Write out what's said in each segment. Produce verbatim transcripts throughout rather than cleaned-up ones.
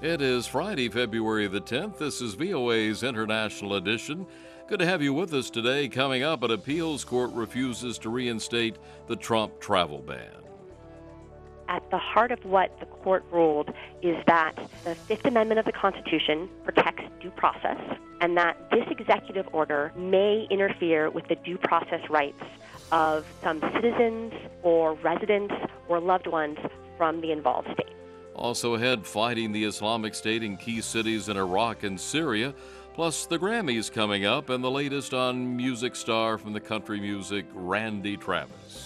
It is Friday, February the tenth. This is V O A's International Edition. Good to have you with us today. Coming up, an appeals court refuses to reinstate the Trump travel ban. At the heart of what the court ruled is that the Fifth Amendment of the Constitution protects due process, and that this executive order may interfere with the due process rights of some citizens or residents or loved ones from the involved state. Also ahead, fighting the Islamic State in key cities in Iraq and Syria, plus the Grammys coming up and the latest on music star from the country music, Randy Travis.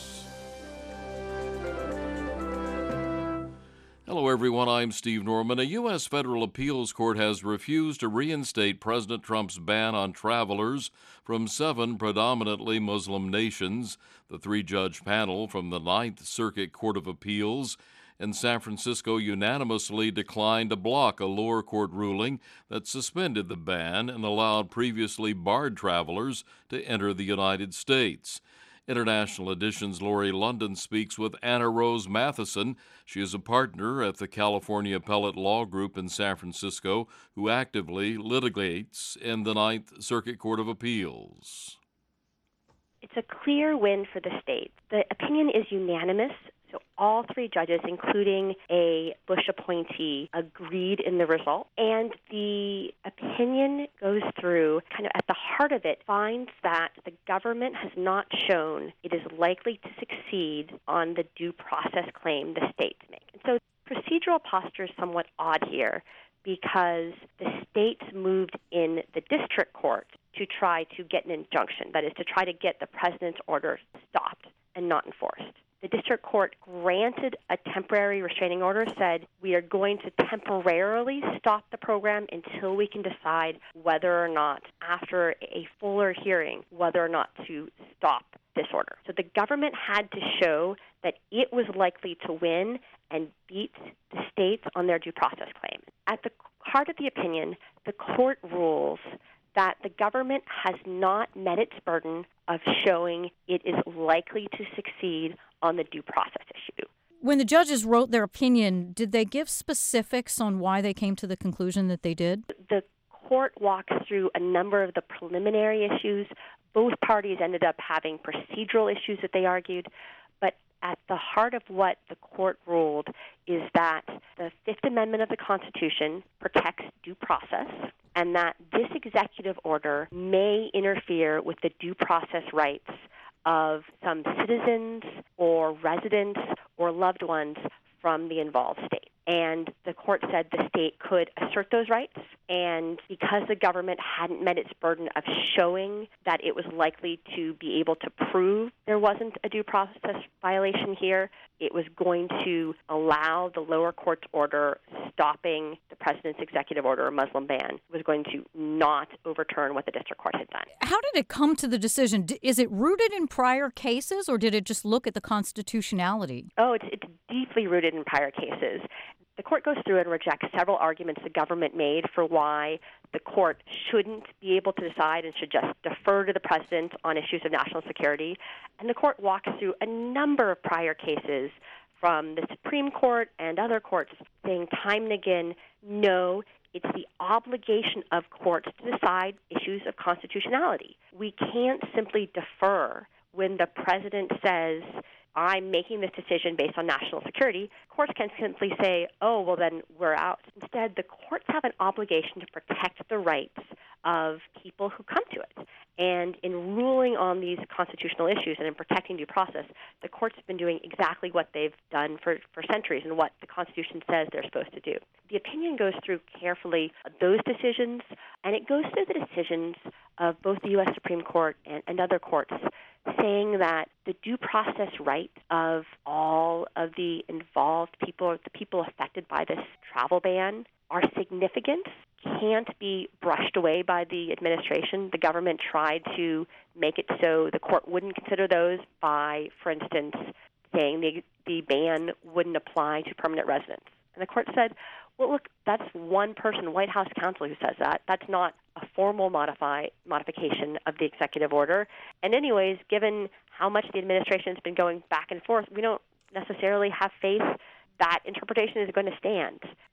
Hello, everyone. I'm Steve Norman. A U S federal appeals court has refused to reinstate President Trump's ban on travelers from seven predominantly Muslim nations. The three-judge panel from the Ninth Circuit Court of Appeals in San Francisco unanimously declined to block a lower court ruling that suspended the ban and allowed previously barred travelers to enter the United States. International Edition's Lori London speaks with Anna Rose Matheson. She is a partner at the California Appellate Law Group in San Francisco who actively litigates in the Ninth Circuit Court of Appeals. It's a clear win for the state. The opinion is unanimous. So all three judges, including a Bush appointee, agreed in the result. And the opinion goes through, kind of at the heart of it, finds that the government has not shown it is likely to succeed on the due process claim the states make. And so procedural posture is somewhat odd here because the states moved in the district court to try to get an injunction, that is, to try to get the president's order stopped and not enforced. The district court granted a temporary restraining order, said we are going to temporarily stop the program until we can decide whether or not, after a fuller hearing, whether or not to stop this order. So the government had to show that it was likely to win and beat the states on their due process claim. At the heart of the opinion, the court rules that the government has not met its burden of showing it is likely to succeed on the due process issue. When the judges wrote their opinion, did they give specifics on why they came to the conclusion that they did? The court walks through a number of the preliminary issues. Both parties ended up having procedural issues that they argued, but at the heart of what the court ruled is that the Fifth Amendment of the Constitution protects due process, and that this executive order may interfere with the due process rights of some citizens or residents or loved ones from the involved state. And the court said the state could assert those rights, and because the government hadn't met its burden of showing that it was likely to be able to prove there wasn't a due process violation here, it was going to allow the lower court's order stopping the president's executive order, a Muslim ban, was going to not overturn what the district court had done. How did it come to the decision? Is it rooted in prior cases, or did it just look at the constitutionality? Oh, it's, it's deeply rooted in prior cases. The court goes through and rejects several arguments the government made for why the court shouldn't be able to decide and should just defer to the president on issues of national security. And the court walks through a number of prior cases from the Supreme Court and other courts saying time and again, no, it's the obligation of courts to decide issues of constitutionality. We can't simply defer when the president says, I'm making this decision based on national security. Courts can simply say, oh, well, then we're out. Instead, the courts have an obligation to protect the rights of people who come to it. And in ruling on these constitutional issues and in protecting due process, the courts have been doing exactly what they've done for, for centuries and what the Constitution says they're supposed to do. The opinion goes through carefully those decisions, and it goes through the decisions of both the U S Supreme Court and, and other courts, saying that the due process right of all of the involved people, the people affected by this travel ban, are significant, can't be brushed away by the administration. The government tried to make it so the court wouldn't consider those by, for instance, saying the, the ban wouldn't apply to permanent residents. And the court said, well, look, that's one person, White House counsel, who says that. That's not a formal modify, modification of the executive order. And anyways, given how much the administration has been going back and forth, we don't necessarily have faith that interpretation is going to stand.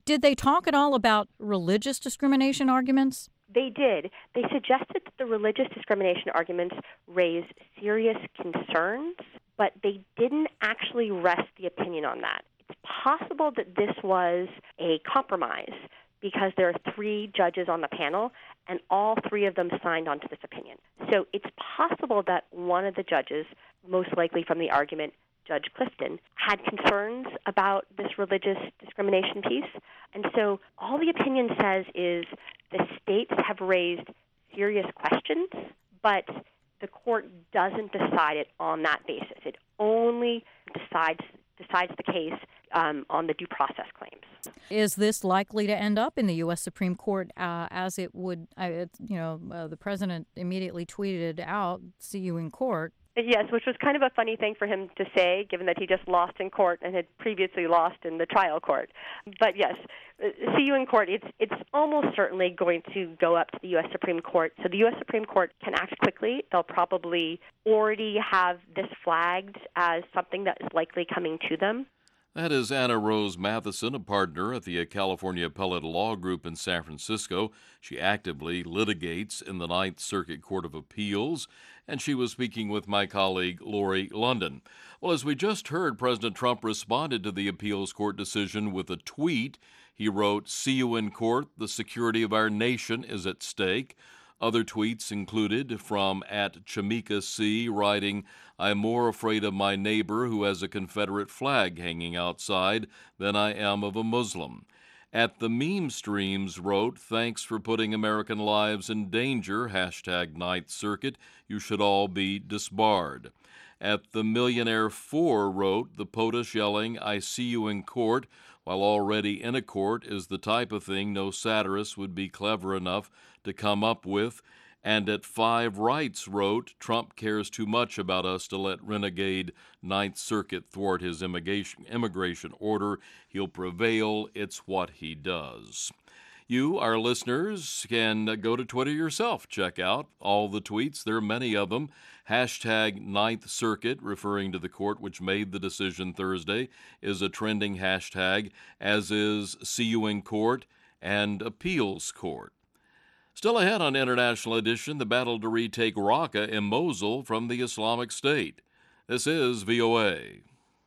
Did they talk at all about religious discrimination arguments? They did. They suggested that the religious discrimination arguments raise serious concerns, but they didn't actually rest the opinion on that. It's possible that this was a compromise because there are three judges on the panel, and all three of them signed on to this opinion. So it's possible that one of the judges, most likely from the argument, Judge Clifton, had concerns about this religious discrimination piece. And so all the opinion says is the states have raised serious questions, but the court doesn't decide it on that basis. It only decides decides the case um, on the due process claims. Is this likely to end up in the U S Supreme Court uh, as it would, uh, it, you know, uh, the president immediately tweeted out, see you in court? Yes, which was kind of a funny thing for him to say, given that he just lost in court and had previously lost in the trial court. But yes, see you in court. It's it's almost certainly going to go up to the U S Supreme Court. So the U S Supreme Court can act quickly. They'll probably already have this flagged as something that is likely coming to them. That is Anna Rose Matheson, a partner at the California Appellate Law Group in San Francisco. She actively litigates in the Ninth Circuit Court of Appeals, and she was speaking with my colleague Lori London. Well, as we just heard, President Trump responded to the appeals court decision with a tweet. He wrote, "See you in court. The security of our nation is at stake." Other tweets included from at Chamika C. writing, "I'm more afraid of my neighbor who has a Confederate flag hanging outside than I am of a Muslim." At the Meme Streams wrote, "Thanks for putting American lives in danger, hashtag Ninth Circuit. You should all be disbarred." At the Millionaire four wrote, "The POTUS yelling, 'I see you in court,' while already in a court is the type of thing no satirist would be clever enough to come up with." And at Five Rights wrote, "Trump cares too much about us to let renegade Ninth Circuit thwart his immigration, immigration order. He'll prevail. It's what he does." You, our listeners, can go to Twitter yourself. Check out all the tweets. There are many of them. Hashtag Ninth Circuit, referring to the court which made the decision Thursday, is a trending hashtag, as is See You in Court and Appeals Court. Still ahead on International Edition, the battle to retake Raqqa in Mosul from the Islamic State. This is V O A.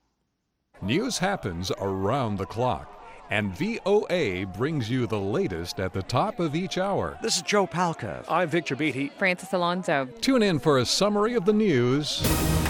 News happens around the clock, and V O A brings you the latest at the top of each hour. This is Joe Palca. I'm Victor Beatty. Francis Alonso. Tune in for a summary of the news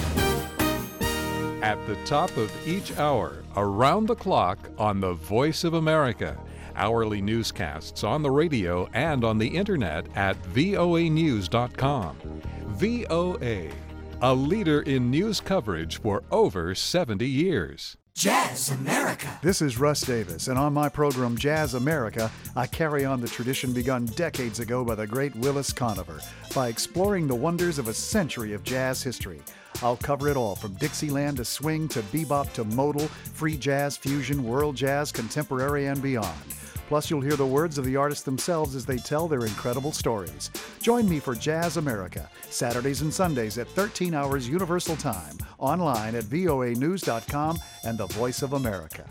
at the top of each hour, around the clock on the Voice of America. Hourly newscasts on the radio and on the internet at V O A news dot com. V O A, a leader in news coverage for over seventy years. Jazz America. This is Russ Davis, and on my program Jazz America, I carry on the tradition begun decades ago by the great Willis Conover by exploring the wonders of a century of jazz history. I'll cover it all, from Dixieland to swing to bebop to modal, free jazz, fusion, world jazz, contemporary, and beyond. Plus, you'll hear the words of the artists themselves as they tell their incredible stories. Join me for Jazz America, Saturdays and Sundays at thirteen hours Universal Time, online at V O A news dot com and the Voice of America.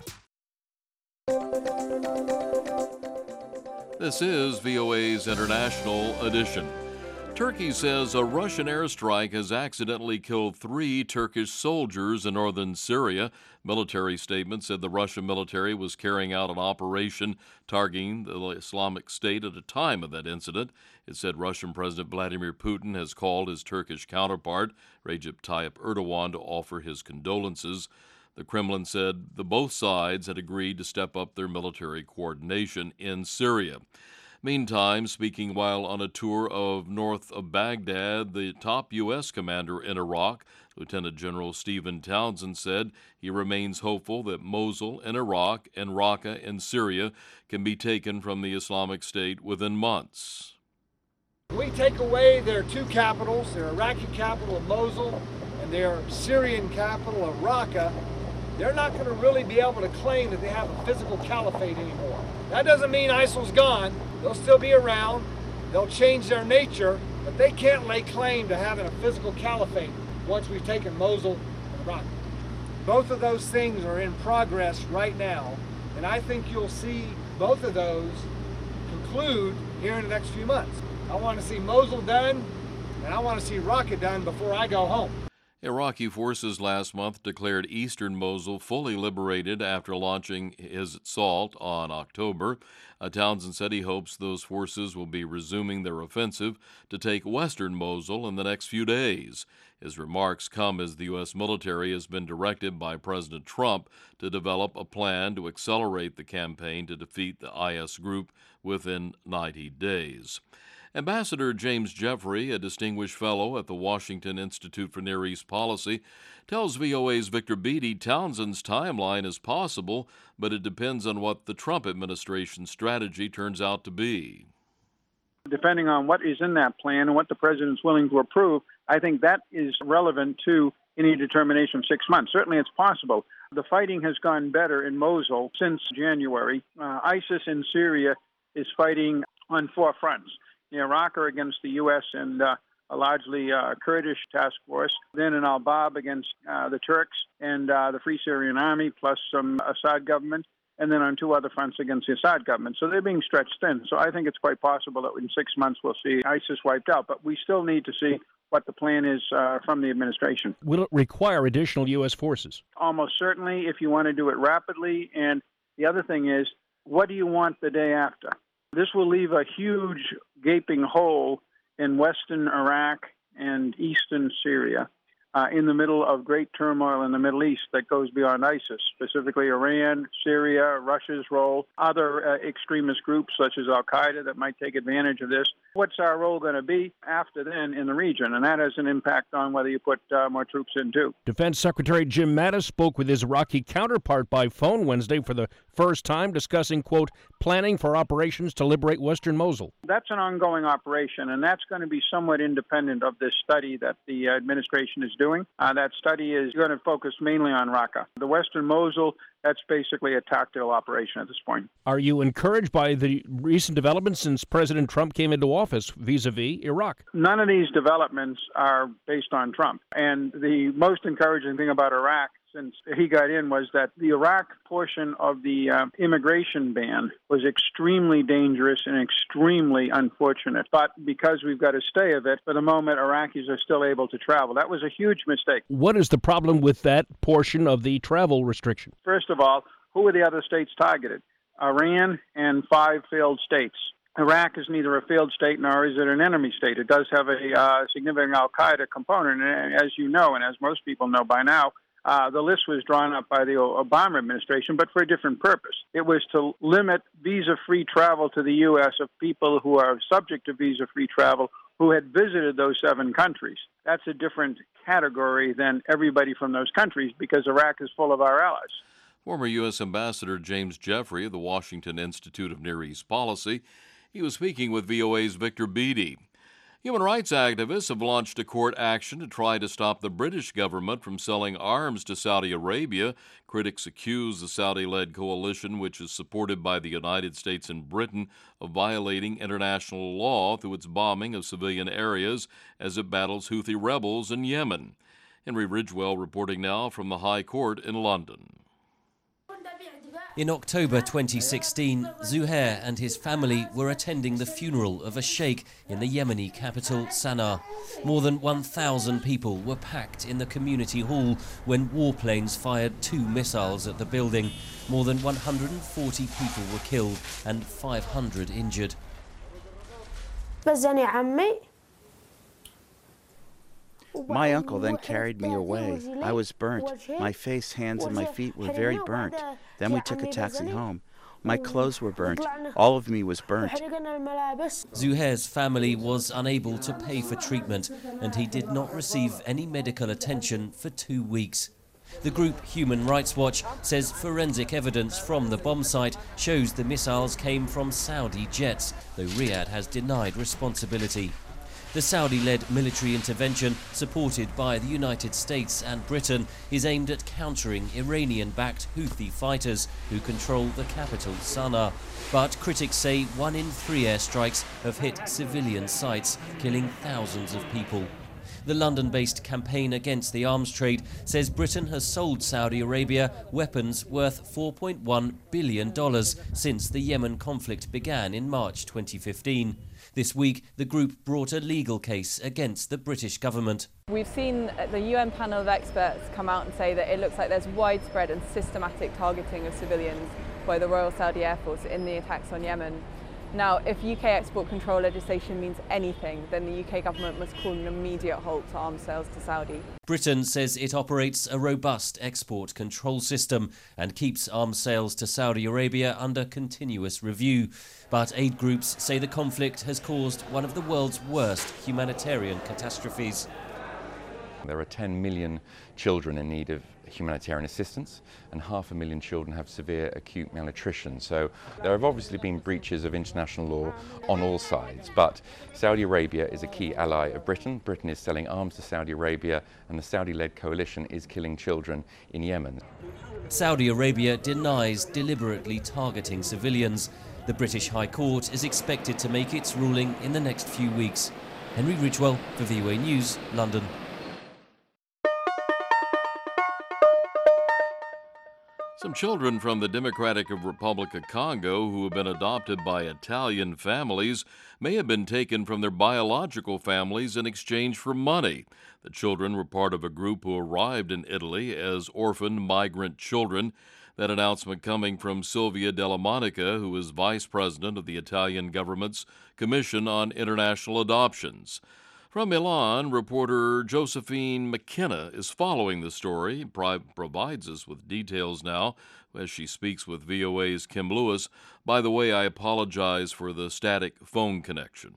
This is V O A's International Edition. Turkey says a Russian airstrike has accidentally killed three Turkish soldiers in northern Syria. Military statement said the Russian military was carrying out an operation targeting the Islamic State at the time of that incident. It said Russian President Vladimir Putin has called his Turkish counterpart, Recep Tayyip Erdogan, to offer his condolences. The Kremlin said the both sides had agreed to step up their military coordination in Syria. Meantime, speaking while on a tour of north of Baghdad, the top U S commander in Iraq, Lieutenant General Stephen Townsend, said he remains hopeful that Mosul in Iraq and Raqqa in Syria can be taken from the Islamic State within months. We take away their two capitals, their Iraqi capital of Mosul and their Syrian capital of Raqqa, they're not going to really be able to claim that they have a physical caliphate anymore. That doesn't mean ISIL's gone. They'll still be around. They'll change their nature, but they can't lay claim to having a physical caliphate once we've taken Mosul and Raqqa. Both of those things are in progress right now, And I think you'll see both of those conclude here in the next few months. I want to see Mosul done, and I want to see Raqqa done before I go home. Iraqi forces last month declared eastern Mosul fully liberated after launching his assault on October. Uh, Townsend said he hopes those forces will be resuming their offensive to take western Mosul in the next few days. His remarks come as the U S military has been directed by President Trump to develop a plan to accelerate the campaign to defeat the I S group within ninety days. Ambassador James Jeffrey, a distinguished fellow at the Washington Institute for Near East Policy, tells V O A's Victor Beattie Townsend's timeline is possible, but it depends on what the Trump administration's strategy turns out to be. Depending on what is in that plan and what the president's willing to approve, I think that is relevant to any determination of six months. Certainly it's possible. The fighting has gone better in Mosul since January. Uh, ISIS in Syria is fighting on four fronts. In Iraq are against the U S and uh, a largely uh, Kurdish task force, then in Al-Bab against uh, the Turks and uh, the Free Syrian Army, plus some Assad government, and then on two other fronts against the Assad government. So they're being stretched thin. So I think it's quite possible that in six months we'll see ISIS wiped out. But we still need to see what the plan is uh, from the administration. Will it require additional U S forces? Almost certainly, if you want to do it rapidly. And the other thing is, what do you want the day after? This will leave a huge gaping hole in western Iraq and eastern Syria, uh, in the middle of great turmoil in the Middle East that goes beyond ISIS, specifically Iran, Syria, Russia's role, other uh, extremist groups such as Al-Qaeda that might take advantage of this. What's our role going to be after then in the region? And that has an impact on whether you put uh, more troops in, too. Defense Secretary Jim Mattis spoke with his Iraqi counterpart by phone Wednesday for the first time, discussing, quote, planning for operations to liberate western Mosul. That's an ongoing operation, and that's going to be somewhat independent of this study that the administration is doing. Uh, that study is going to focus mainly on Raqqa. The western Mosul, that's basically a tactical operation at this point. Are you encouraged by the recent developments since President Trump came into office vis-a-vis Iraq? None of these developments are based on Trump. And the most encouraging thing about Iraq since he got in was that the Iraq portion of the uh, immigration ban was extremely dangerous and extremely unfortunate. But because we've got a stay of it, for the moment, Iraqis are still able to travel. That was a huge mistake. What is the problem with that portion of the travel restriction? First of all, who are the other states targeted? Iran and five failed states. Iraq is neither a failed state nor is it an enemy state. It does have a uh, significant Al-Qaeda component. And as you know, and as most people know by now, Uh, the list was drawn up by the Obama administration, but for a different purpose. It was to limit visa-free travel to the U S of people who are subject to visa-free travel who had visited those seven countries. That's a different category than everybody from those countries because Iraq is full of our allies. Former U S Ambassador James Jeffrey of the Washington Institute of Near East Policy. He was speaking with V O A's Victor Beattie. Human rights activists have launched a court action to try to stop the British government from selling arms to Saudi Arabia. Critics accuse the Saudi-led coalition, which is supported by the United States and Britain, of violating international law through its bombing of civilian areas as it battles Houthi rebels in Yemen. Henry Ridgewell reporting now from the High Court in London. In October twenty sixteen, Zuhair and his family were attending the funeral of a sheikh in the Yemeni capital, Sana'a. More than one thousand people were packed in the community hall when warplanes fired two missiles at the building. More than one hundred forty people were killed and five hundred injured. My uncle then carried me away. I was burnt. My face, hands, and my feet were very burnt. Then we took a taxi home. My clothes were burnt. All of me was burnt. Zuhair's family was unable to pay for treatment, and he did not receive any medical attention for two weeks. The group Human Rights Watch says forensic evidence from the bomb site shows the missiles came from Saudi jets, though Riyadh has denied responsibility. The Saudi-led military intervention, supported by the United States and Britain, is aimed at countering Iranian-backed Houthi fighters who control the capital, Sana'a. But critics say one in three airstrikes have hit civilian sites, killing thousands of people. The London-based Campaign Against the Arms Trade says Britain has sold Saudi Arabia weapons worth four point one billion dollars since the Yemen conflict began in March twenty fifteen. This week, the group brought a legal case against the British government. We've seen the U N panel of experts come out and say that it looks like there's widespread and systematic targeting of civilians by the Royal Saudi Air Force in the attacks on Yemen. Now, if U K export control legislation means anything, then the U K government must call an immediate halt to arms sales to Saudi. Britain says it operates a robust export control system and keeps arms sales to Saudi Arabia under continuous review. But aid groups say the conflict has caused one of the world's worst humanitarian catastrophes. There are ten million children in need of humanitarian assistance, and half a million children have severe acute malnutrition. So there have obviously been breaches of international law on all sides, but Saudi Arabia is a key ally of Britain. Britain is selling arms to Saudi Arabia, and the Saudi-led coalition is killing children in Yemen. Saudi Arabia denies deliberately targeting civilians. The British High Court is expected to make its ruling in the next few weeks. Henry Ridgwell for V O A News, London. Some children from the Democratic Republic of Congo who have been adopted by Italian families may have been taken from their biological families in exchange for money. The children were part of a group who arrived in Italy as orphan migrant children. That announcement coming from Silvia Della Monica, who is vice president of the Italian government's Commission on International Adoptions. From Milan, reporter Josephine McKenna is following the story, pro- provides us with details now as she speaks with V O A's Kim Lewis. By the way, I apologize for the static phone connection.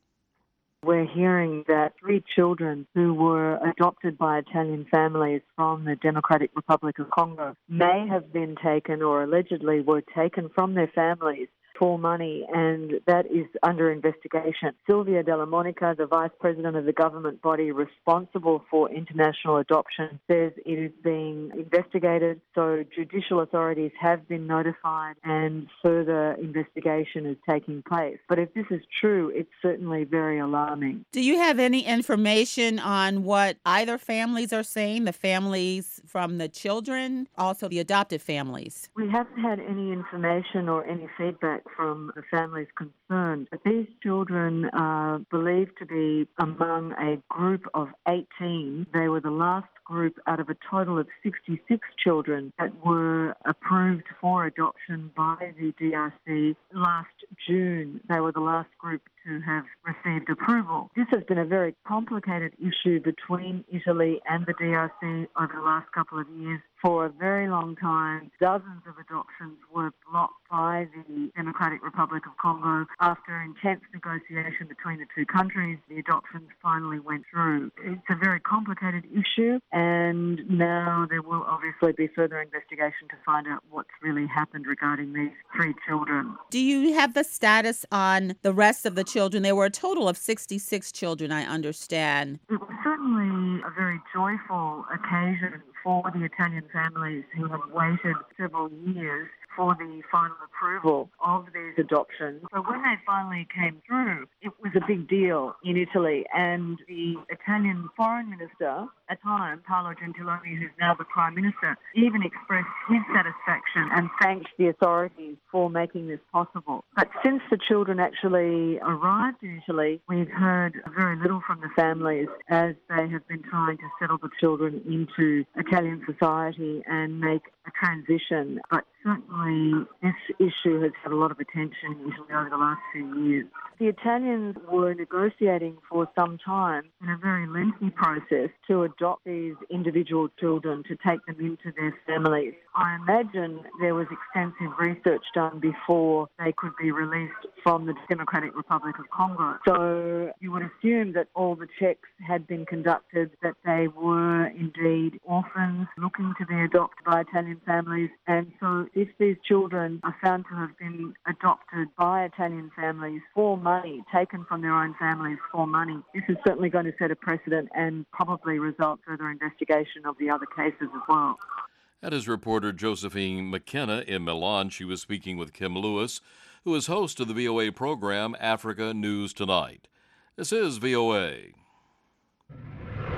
We're hearing that three children who were adopted by Italian families from the Democratic Republic of Congo may have been taken or allegedly were taken from their families for money, and that is under investigation. Silvia Della Monica, the vice president of the government body responsible for international adoption, says it is being investigated, so judicial authorities have been notified and further investigation is taking place. But if this is true, it's certainly very alarming. Do you have any information on what either families are saying, the families from the children, also the adopted families? We haven't had any information or any feedback from the families concerned. But these children are believed to be among a group of eighteen. They were the last group out of a total of sixty-six children that were approved for adoption by the D R C last June. They were the last group to have received approval. This has been a very complicated issue between Italy and the D R C over the last couple of years. For a very long time, dozens of adoptions were blocked by the Democratic Republic of Congo. After intense negotiation between the two countries, the adoptions finally went through. It's a very complicated issue, and now there will obviously be further investigation to find out what's really happened regarding these three children. Do you have the status on the rest of the children? There were a total of sixty-six children, I understand. It was certainly a very joyful occasion for the Italian families who have waited several years for the final approval of these adoptions. So when they finally came through, it was a big deal in Italy, and the Italian foreign minister at the time, Paolo Gentiloni, who's now the Prime Minister, even expressed his satisfaction and thanked the authorities for making this possible. But since the children actually arrived in Italy, we've heard very little from the families as they have been trying to settle the children into Italian society and make a transition. But certainly this issue has had a lot of attention in Italy over the last few years. The Italians were negotiating for some time in a very lengthy process to adopt these individual children, to take them into their families. I imagine there was extensive research done before they could be released from the Democratic Republic of Congo. So you would assume that all the checks had been conducted, that they were indeed orphans looking to be adopted by Italian families. And so if these children are found to have been adopted by Italian families for money, taken from their own families for money, this is certainly going to set a precedent and probably result further investigation of the other cases as well. That is reporter Josephine McKenna in Milan. She was speaking with Kim Lewis, who is host of the V O A program Africa News Tonight. This is V O A.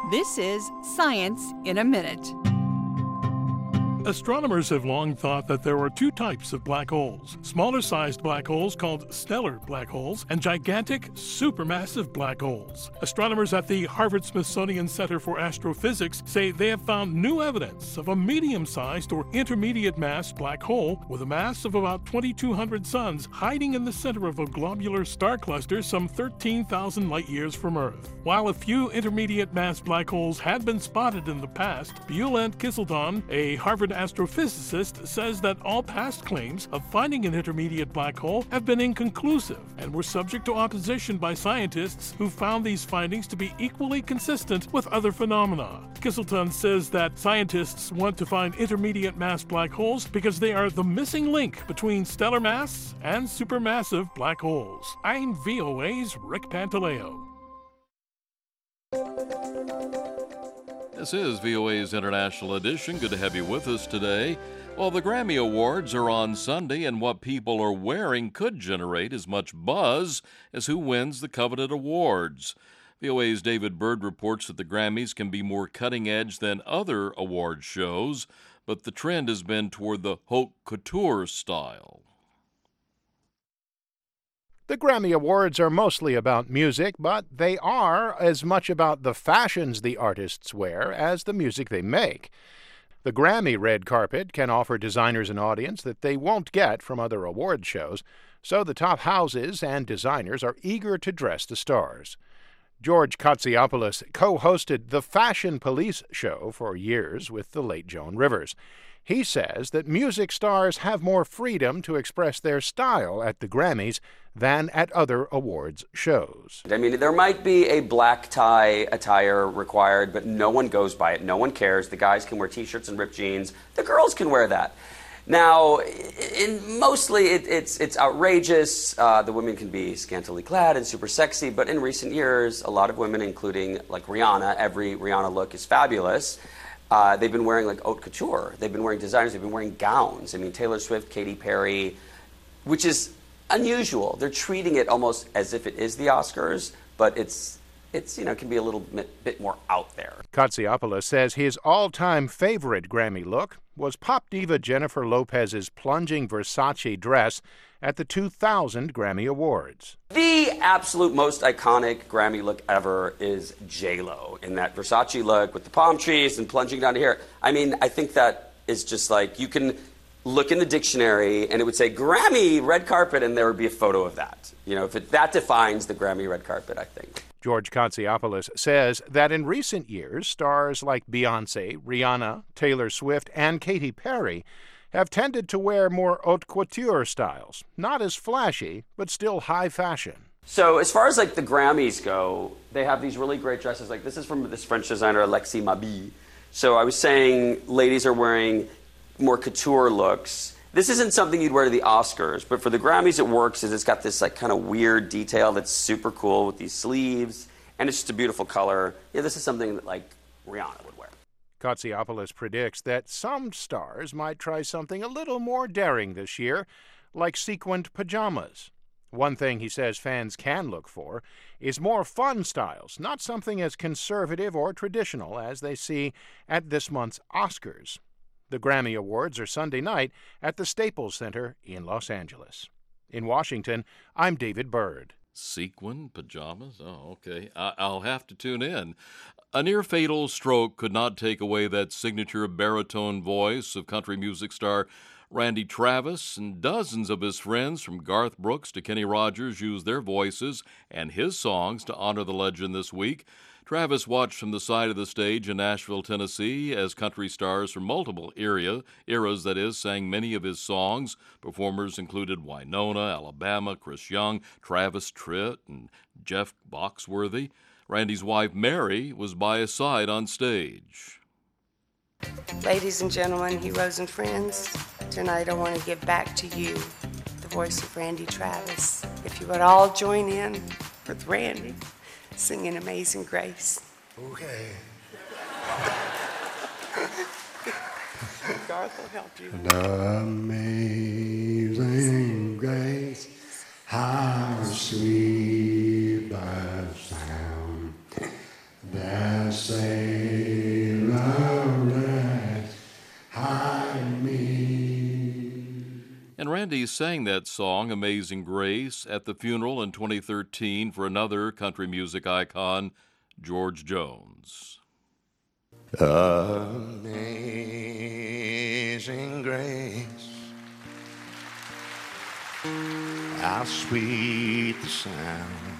This is Science in a Minute. Astronomers have long thought that there were two types of black holes, smaller-sized black holes called stellar black holes and gigantic supermassive black holes. Astronomers at the Harvard-Smithsonian Center for Astrophysics say they have found new evidence of a medium-sized or intermediate-mass black hole with a mass of about twenty-two hundred suns hiding in the center of a globular star cluster some thirteen thousand light-years from Earth. While a few intermediate-mass black holes had been spotted in the past, Bulent Kizildan, a Harvard astrophysicist, says that all past claims of finding an intermediate black hole have been inconclusive and were subject to opposition by scientists who found these findings to be equally consistent with other phenomena. Kizildan says that scientists want to find intermediate mass black holes because they are the missing link between stellar mass and supermassive black holes. I'm V O A's Rick Pantaleo. This is V O A's International Edition. Good to have you with us today. Well, the Grammy Awards are on Sunday, and what people are wearing could generate as much buzz as who wins the coveted awards. V O A's David Byrd reports that the Grammys can be more cutting-edge than other award shows, but the trend has been toward the haute couture style. The Grammy Awards are mostly about music, but they are as much about the fashions the artists wear as the music they make. The Grammy red carpet can offer designers an audience that they won't get from other award shows, so the top houses and designers are eager to dress the stars. George Katsiopoulos co-hosted the Fashion Police show for years with the late Joan Rivers. He says that music stars have more freedom to express their style at the Grammys than at other awards shows. I mean, there might be a black tie attire required, but no one goes by it. No one cares. The guys can wear T-shirts and ripped jeans. The girls can wear that. Now, in mostly it, it's it's outrageous. Uh, the women can be scantily clad and super sexy, but in recent years, a lot of women, including like Rihanna, every Rihanna look is fabulous. Uh, they've been wearing like haute couture. They've been wearing designers. They've been wearing gowns. I mean, Taylor Swift, Katy Perry, which is unusual. They're treating it almost as if it is the Oscars, but it's it's you know can be a little bit, bit more out there. Katsiopoulos says his all-time favorite Grammy look was pop diva Jennifer Lopez's plunging Versace dress at the two thousand Grammy Awards. The absolute most iconic Grammy look ever is J Lo in that Versace look with the palm trees and plunging down to here. I mean, I think that is just like, you can look in the dictionary and it would say Grammy red carpet and there would be a photo of that. You know, if it, that defines the Grammy red carpet, I think. George Katsiopoulos says that in recent years, stars like Beyoncé, Rihanna, Taylor Swift, and Katy Perry have tended to wear more haute couture styles. Not as flashy, but still high fashion. So as far as like the Grammys go, they have these really great dresses. Like this is from this French designer, Alexis Mabille. So I was saying ladies are wearing more couture looks. This isn't something you'd wear to the Oscars, but for the Grammys it works is it's got this like kind of weird detail that's super cool with these sleeves, and it's just a beautiful color. Yeah, this is something that like Rihanna would wear. Katsiopoulos predicts that some stars might try something a little more daring this year, like sequined pajamas. One thing he says fans can look for is more fun styles, not something as conservative or traditional as they see at this month's Oscars. The Grammy Awards are Sunday night at the Staples Center in Los Angeles. In Washington, I'm David Byrd. Sequin pajamas? Oh, okay. I- I'll have to tune in. A near-fatal stroke could not take away that signature baritone voice of country music star Randy Travis, and dozens of his friends from Garth Brooks to Kenny Rogers used their voices and his songs to honor the legend this week. Travis watched from the side of the stage in Nashville, Tennessee, as country stars from multiple era, eras, that is, sang many of his songs. Performers included Winona, Alabama, Chris Young, Travis Tritt, and Jeff Foxworthy. Randy's wife, Mary, was by his side on stage. Ladies and gentlemen, heroes and friends, tonight I want to give back to you the voice of Randy Travis. If you would all join in with Randy singing Amazing Grace. Okay. Garth will help you. Amazing grace, how sweet the sound that saved Randy sang that song, Amazing Grace, at the funeral in twenty thirteen for another country music icon, George Jones. Amazing grace, how sweet the sound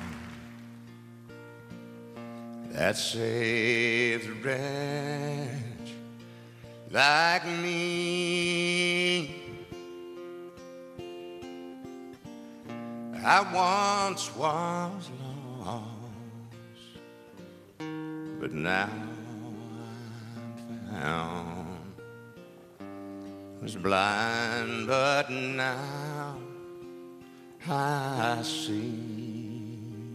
that saved a wretch like me. I once was lost, but now I'm found. Was blind, but now I see.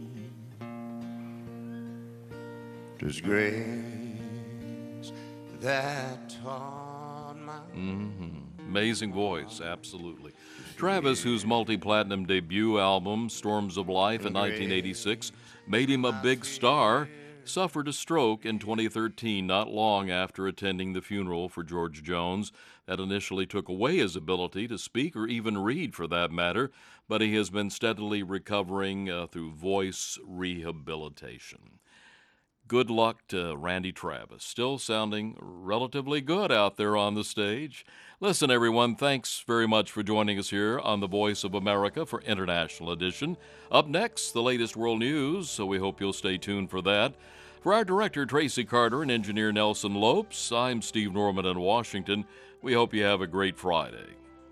'Twas grace that taught my. Mm-hmm. Amazing voice, absolutely. Travis, whose multi-platinum debut album, Storms of Life, in nineteen eighty-six, made him a big star, suffered a stroke in twenty thirteen, not long after attending the funeral for George Jones. That initially took away his ability to speak or even read, for that matter, but he has been steadily recovering uh, through voice rehabilitation. Good luck to Randy Travis, still sounding relatively good out there on the stage. Listen, everyone, thanks very much for joining us here on The Voice of America for International Edition. Up next, the latest world news, so we hope you'll stay tuned for that. For our director, Tracy Carter, and engineer Nelson Lopes, I'm Steve Norman in Washington. We hope you have a great Friday.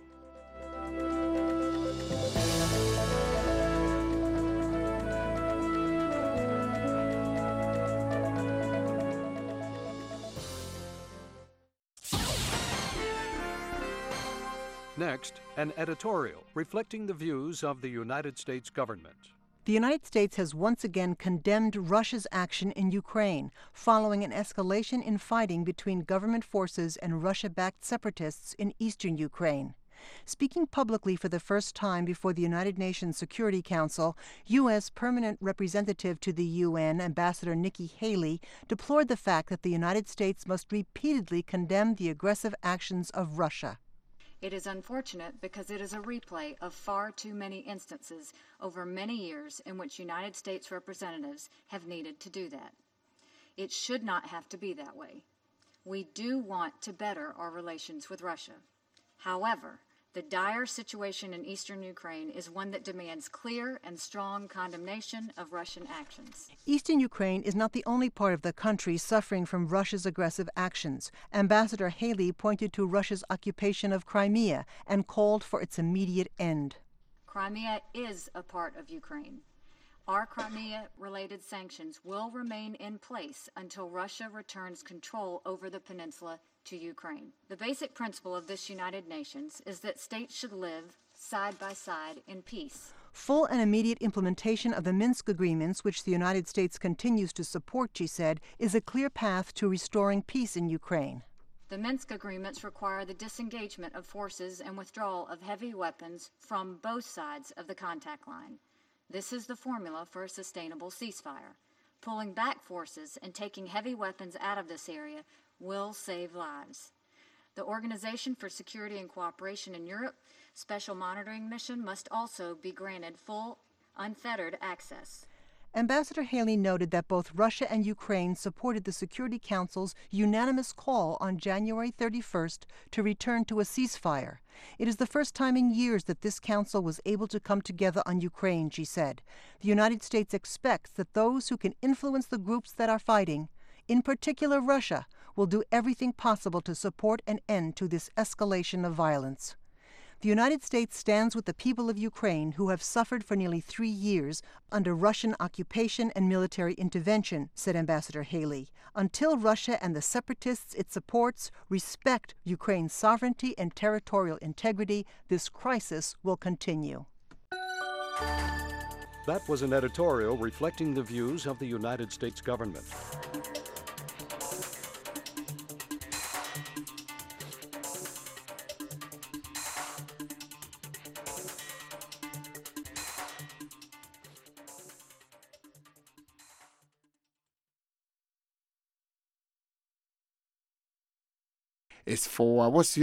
Next, an editorial reflecting the views of the United States government. The United States has once again condemned Russia's action in Ukraine following an escalation in fighting between government forces and Russia-backed separatists in eastern Ukraine. Speaking publicly for the first time before the United Nations Security Council, U S Permanent Representative to the U N, Ambassador Nikki Haley, deplored the fact that the United States must repeatedly condemn the aggressive actions of Russia. It is unfortunate because it is a replay of far too many instances over many years in which United States representatives have needed to do that. It should not have to be that way. We do want to better our relations with Russia. However, the dire situation in eastern Ukraine is one that demands clear and strong condemnation of Russian actions. Eastern Ukraine is not the only part of the country suffering from Russia's aggressive actions. Ambassador Haley pointed to Russia's occupation of Crimea and called for its immediate end. Crimea is a part of Ukraine. Our Crimea-related sanctions will remain in place until Russia returns control over the peninsula to Ukraine. The basic principle of this United Nations is that states should live side by side in peace. Full and immediate implementation of the Minsk agreements, which the United States continues to support, she said, is a clear path to restoring peace in Ukraine. The Minsk agreements require the disengagement of forces and withdrawal of heavy weapons from both sides of the contact line. This is the formula for a sustainable ceasefire. Pulling back forces and taking heavy weapons out of this area will save lives. The Organization for Security and Cooperation in Europe Special Monitoring Mission must also be granted full, unfettered access. Ambassador Haley noted that both Russia and Ukraine supported the Security Council's unanimous call on January thirty-first to return to a ceasefire. It is the first time in years that this council was able to come together on Ukraine, she said. The United States expects that those who can influence the groups that are fighting, in particular Russia, will do everything possible to support an end to this escalation of violence. The United States stands with the people of Ukraine who have suffered for nearly three years under Russian occupation and military intervention, said Ambassador Haley, until Russia and the separatists it supports respect Ukraine's sovereignty and territorial integrity. This crisis will continue. That was an editorial reflecting the views of the United States government. It's for what's